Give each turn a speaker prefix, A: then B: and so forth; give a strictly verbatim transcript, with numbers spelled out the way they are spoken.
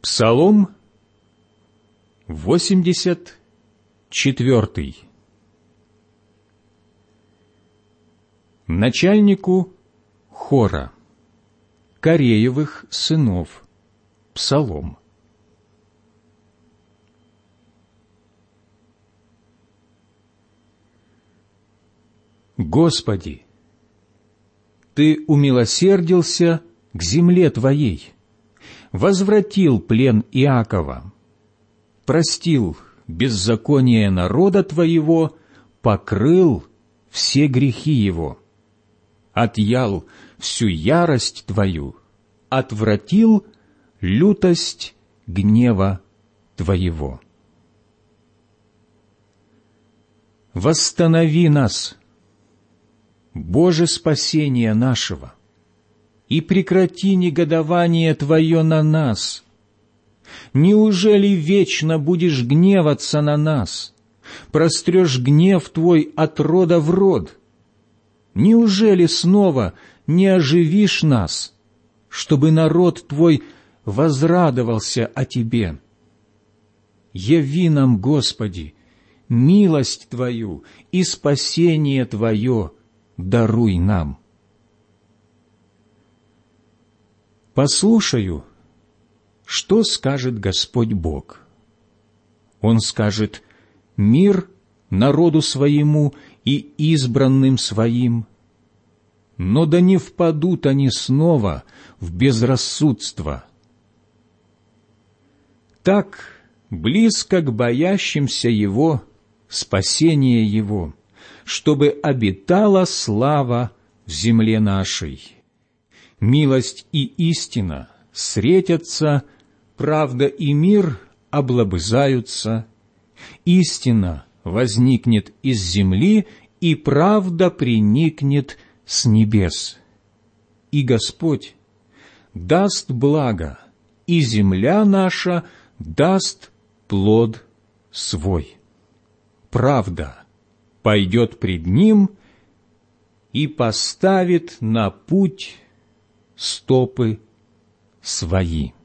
A: Псалом восемьдесят четвертый. Начальнику хора Кореевых сынов. Псалом. Господи, Ты умилосердился к земле Твоей, возвратил плен Иакова, простил беззаконие народа Твоего, покрыл все грехи его, отъял всю ярость Твою, отвратил лютость гнева Твоего. Восстанови нас, Боже спасения нашего, и прекрати негодование Твое на нас. Неужели вечно будешь гневаться на нас, прострешь гнев Твой от рода в род? Неужели снова не оживишь нас, чтобы народ Твой возрадовался о Тебе? Яви нам, Господи, милость Твою и спасение Твое даруй нам. Послушаю, что скажет Господь Бог. Он скажет: мир народу своему и избранным своим, но да не впадут они снова в безрассудство. Так близко к боящимся Его спасение Его, чтобы обитала слава в земле нашей. Милость и истина встретятся, правда и мир облобызаются. Истина возникнет из земли, и правда приникнет с небес. И Господь даст благо, и земля наша даст плод свой. Правда пойдет пред Ним и поставит на путь стопы свои.